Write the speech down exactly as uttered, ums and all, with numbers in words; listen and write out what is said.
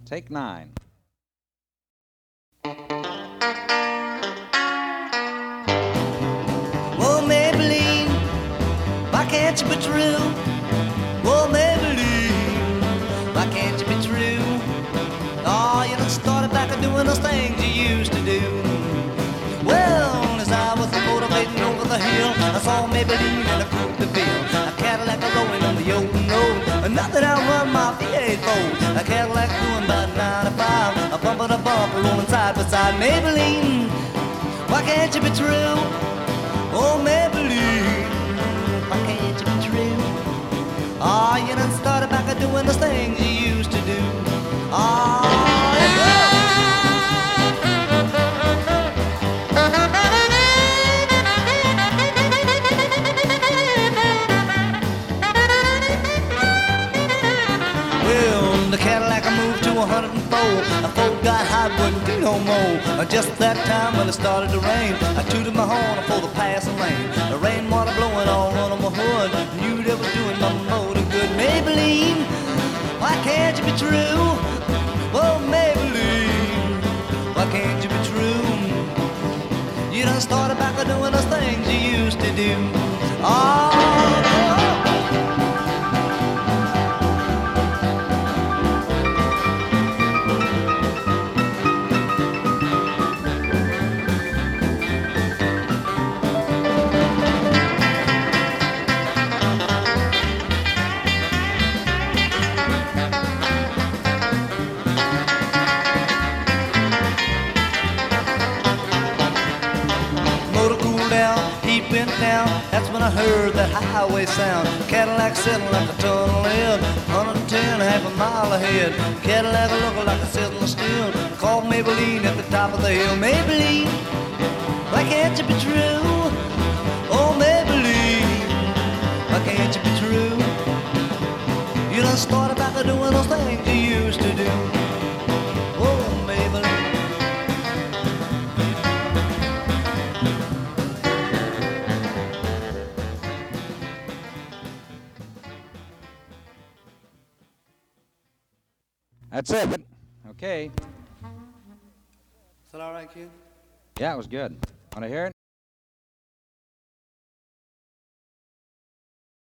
Take nine. Whoa, Maybelline, why can't you be true? Whoa, Maybelline, why can't you be true? Oh, you done started back to doing those things you used to do. Well, as I was motivating over the hill, I saw Maybelline in a Coupe de Ville, a Cadillac rolling on the old road. Nothing I run my V eight fold, a Cadillac doing about ninety-five, a bumper to bumper rolling side by side. Maybelline, why can't you be true? Oh, Maybelline, why can't you be true? Ah, you done started back at doing those things you used to do. Ah, yeah. Well, the Cadillac I moved to one oh four. A Ford got hot, wouldn't do no more. Just that time when it started to rain, I tooted my horn for the passing lane. The rainwater blowing all on my hood, knew they was doing my motor good. Maybelline, why can't you be true? Oh, Maybelline, why can't you be true? You done started back on doing those things you used to do. Oh, bent down, that's when I heard that highway sound. Cadillac sitting like a tunnel head, one ten, half a mile ahead. Cadillac looking like a sizzling steel, called Maybelline at the top of the hill. Maybelline, why can't you be true? Oh, Maybelline, why can't you be true? You done started back to doing those things you used to do. Oh, Maybelline. That's it. Okay. Is that all right, kid? Yeah, it was good. Want to hear it?